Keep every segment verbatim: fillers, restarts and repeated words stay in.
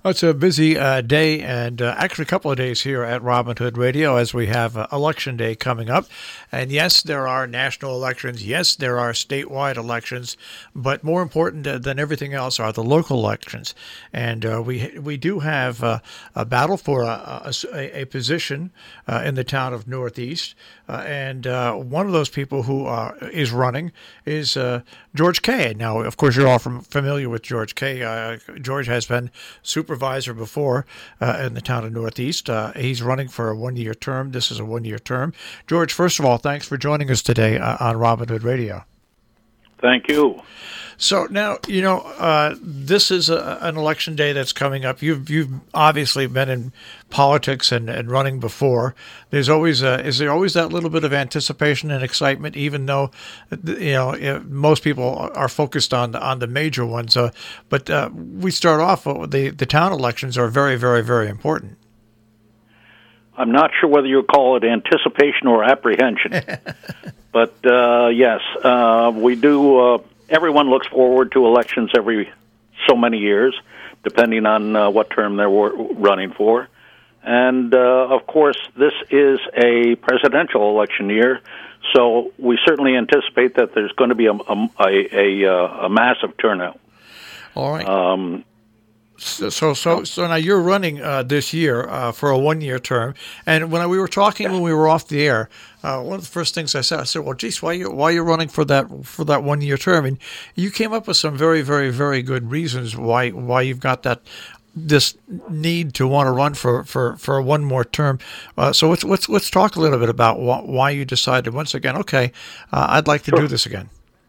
Well, it's a busy uh, day and uh, actually a couple of days here at Robin Hood Radio as we have uh, Election Day coming up. And yes, there are national elections. Yes, there are statewide elections. But more important uh, than everything else are the local elections. And uh, we we do have uh, a battle for a, a, a position uh, in the town of Northeast. Uh, and uh, one of those people who uh, is running is uh, George Kay. Now, of course, you're all from, familiar with George Kay. Uh, George has been supervisor before uh, in the town of Northeast. Uh, he's running for a one-year term. This is a one-year term. George, first of all, thanks for joining us today uh, on Robin Hood Radio. Thank you. So now, you know, uh, this is a, an election day that's coming up. You've you've obviously been in politics and, and running before. There's always a, is there always that little bit of anticipation and excitement, even though, you know, most people are focused on on the major ones. Uh, but uh, we start off with the the town elections are very, very, very important. I'm not sure whether you call it anticipation or apprehension, but uh, yes, uh, we do. Uh, everyone looks forward to elections every so many years, depending on uh, what term they're running for. And, uh, of course, this is a presidential election year, so we certainly anticipate that there's going to be a, a, a, a, a massive turnout. All right. Um, So, so, so, so now you're running uh, this year uh, for a one-year term, and when we were talking when we were off the air, uh, one of the first things I said, I said, "Well, geez, why you why are you running for that for that one-year term?" And you came up with some very, very, very good reasons why why you've got that this need to want to run for, for, for one more term. Uh, so let's let's let's talk a little bit about wh- why you decided once again. Okay, uh, I'd like to sure. do this again.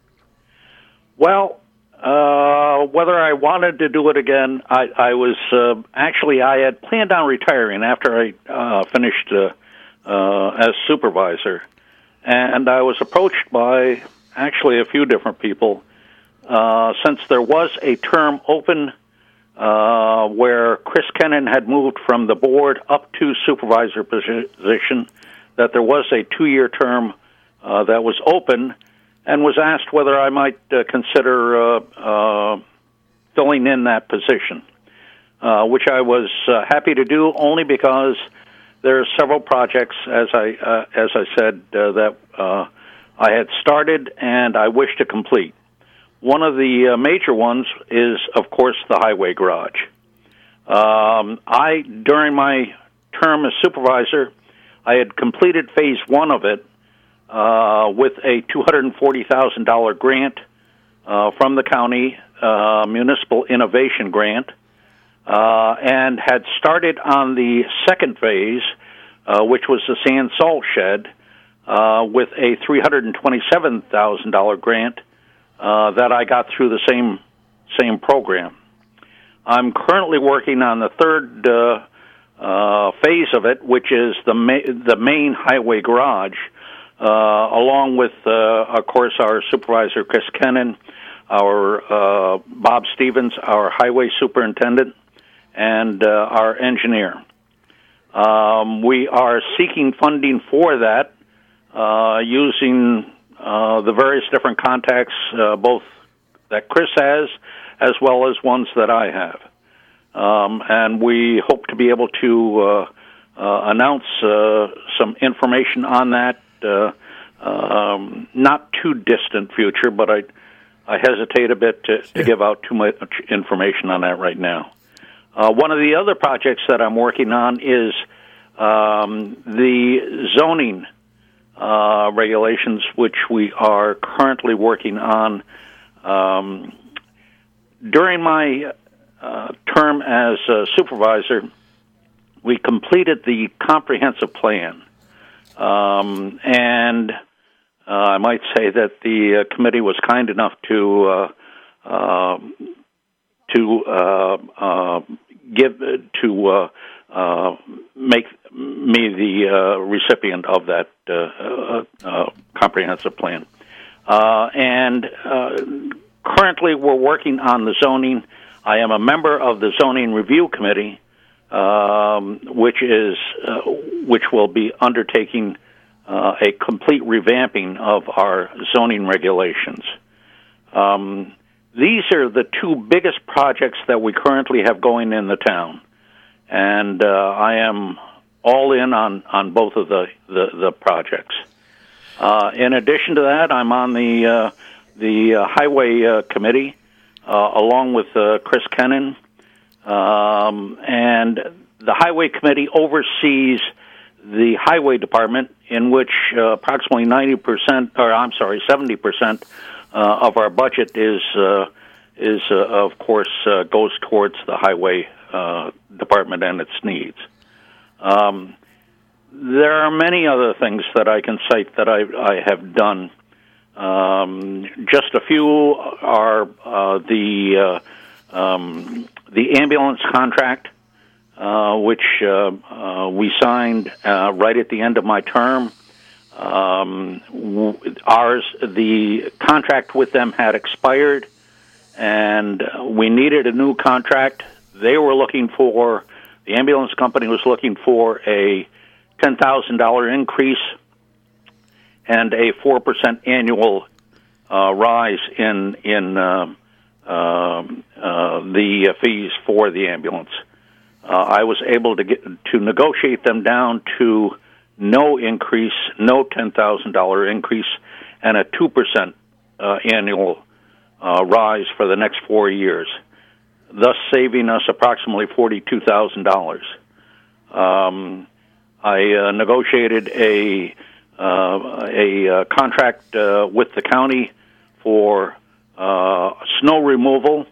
Well. Uh, whether I wanted to do it again, I, I was uh, actually I had planned on retiring after I uh, finished uh, uh, as supervisor, and I was approached by actually a few different people uh, since there was a term open uh, where Chris Kennan had moved from the board up to supervisor position, that there was a two-year term uh, that was open. And was asked whether I might uh, consider uh, uh, filling in that position, uh, which I was uh, happy to do only because there are several projects, as I uh, as I said, uh, that uh, I had started and I wish to complete. One of the uh, major ones is, of course, the highway garage. Um, I, during my term as supervisor, I had completed phase one of it, Uh, with a two hundred forty thousand dollars grant uh, from the county, uh, municipal innovation grant, uh, and had started on the second phase, uh, which was the sand salt shed, uh, with a three hundred twenty-seven thousand dollars grant uh, that I got through the same same program. I'm currently working on the third uh, uh, phase of it, which is the ma- the main highway garage. Uh, along with, uh, of course, our supervisor, Chris Kennan, our uh, Bob Stevens, our highway superintendent, and uh, our engineer. Um, we are seeking funding for that uh, using uh, the various different contacts, uh, both that Chris has as well as ones that I have. Um, and we hope to be able to uh, uh, announce uh, some information on that Uh, um, not too distant future, but I I hesitate a bit to, to give out too much information on that right now. Uh, one of the other projects that I'm working on is um, the zoning uh, regulations, which we are currently working on. Um, during my uh, term as a supervisor, we completed the comprehensive plan. Um, and uh, I might say that the uh, committee was kind enough to uh, uh, to uh, uh, give to uh, uh, make me the uh, recipient of that uh, uh, uh, comprehensive plan. Uh, and uh, currently, we're working on the zoning. I am a member of the zoning review committee. Um, which is uh, which will be undertaking uh, a complete revamping of our zoning regulations. Um, these are the two biggest projects that we currently have going in the town, and uh, I am all in on, on both of the the, the projects. Uh, in addition to that, I'm on the uh, the uh, highway uh, committee uh, along with uh, Chris Kennan, um, and the highway committee oversees the highway department, in which uh, approximately ninety percent, or I'm sorry, seventy percent uh, of our budget is uh, is uh, of course uh, goes towards the highway uh, department and its needs. Um, there are many other things that I can cite that I, I have done. Um, just a few are uh, the uh, um, the ambulance contract, uh, which uh, uh, we signed uh, right at the end of my term. Um, ours, the contract with them had expired, and we needed a new contract. They were looking for, the ambulance company was looking for a ten thousand dollars increase and a four percent annual uh, rise in in uh, uh, uh, the fees for the ambulance. Uh, I was able to get to negotiate them down to no increase, no ten thousand dollars increase, and a two percent uh, annual uh, rise for the next four years, thus saving us approximately forty-two thousand dollars. Um, I uh, negotiated a uh, a uh, contract uh, with the county for uh, snow removal,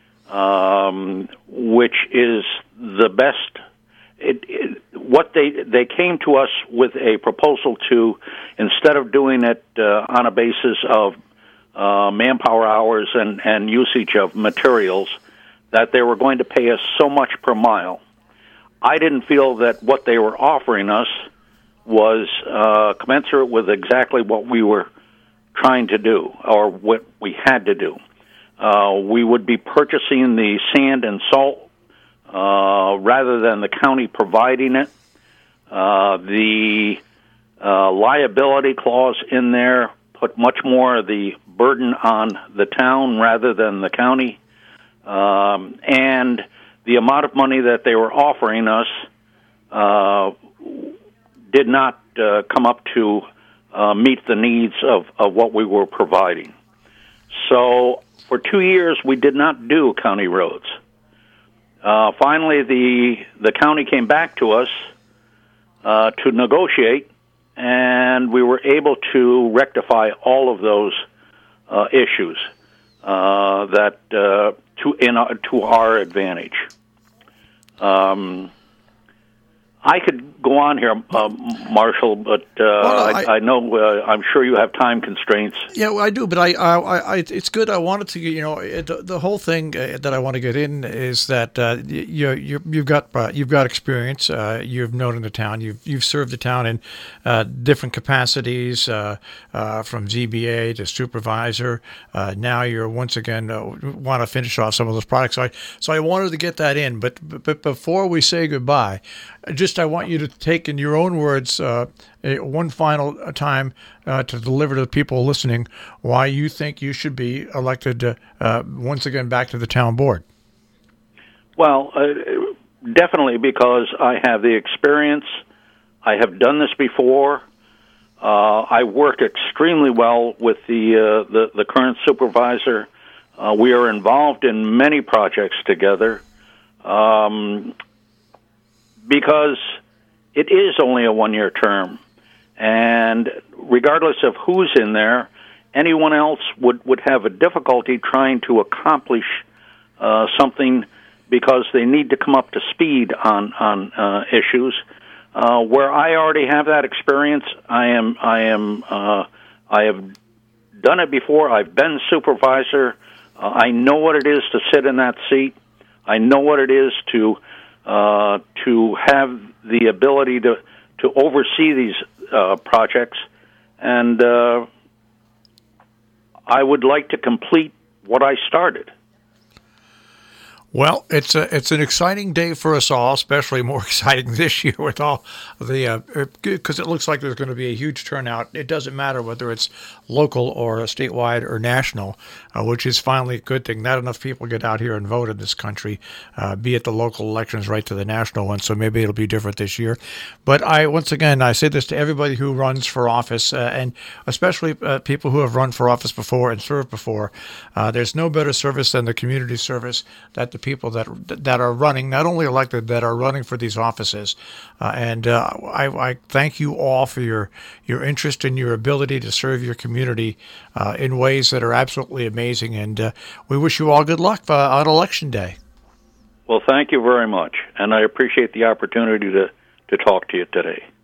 um, which is the best. It, it, what they they came to us with a proposal to, instead of doing it uh, on a basis of uh, manpower hours and, and usage of materials, that they were going to pay us so much per mile. I didn't feel that what they were offering us was uh, commensurate with exactly what we were trying to do, or what we had to do. Uh, we would be purchasing the sand and salt uh, rather than the county providing it. Uh, the uh, liability clause in there put much more of the burden on the town rather than the county. Um, and the amount of money that they were offering us uh, did not uh, come up to uh, meet the needs of, of what we were providing. So for two years, we did not do county roads. Uh, finally, the the county came back to us uh, to negotiate, and we were able to rectify all of those uh, issues uh, that uh, to in our, to our advantage. Um, I could go on here, uh, Marshall, but uh, well, no, I, I, I know uh, I'm sure you have time constraints. Yeah, well, I do, but I, I, I, it's good. I wanted to, you know, it, the whole thing that I want to get in is that uh, you, you, you've got uh, you've got experience. Uh, you've known in the town. You've you've served the town in uh, different capacities, uh, uh, from Z B A to supervisor. Uh, now you're once again uh, want to finish off some of those products. So I, so I wanted to get that in, but but before we say goodbye, just I want you to take in your own words uh, a, one final time uh, to deliver to the people listening why you think you should be elected uh, uh, once again back to the town board. Well, uh, definitely because I have the experience. I have done this before. Uh, I work extremely well with the uh, the, the current supervisor. Uh, we are involved in many projects together. Um, Because it is only a one-year term, and regardless of who's in there, anyone else would, would have a difficulty trying to accomplish uh, something because they need to come up to speed on on uh, issues. Uh, where I already have that experience, I am I am uh, I have done it before. I've been supervisor. Uh, I know what it is to sit in that seat. I know what it is to. Uh, to have the ability to, to oversee these uh, projects, and uh, I would like to complete what I started. Well, it's a, it's an exciting day for us all, especially more exciting this year with all the because uh, it looks like there's going to be a huge turnout. It doesn't matter whether it's local or statewide or national, uh, which is finally a good thing. Not enough people get out here and vote in this country, uh, be it the local elections right to the national ones. So maybe it'll be different this year. But I once again I say this to everybody who runs for office, uh, and especially uh, people who have run for office before and served before. Uh, there's no better service than the community service that the people that that are running, not only elected, that are running for these offices. Uh, and uh, I, I thank you all for your, your interest and your ability to serve your community uh, in ways that are absolutely amazing. And uh, we wish you all good luck uh, on Election Day. Well, thank you very much. And I appreciate the opportunity to, to talk to you today.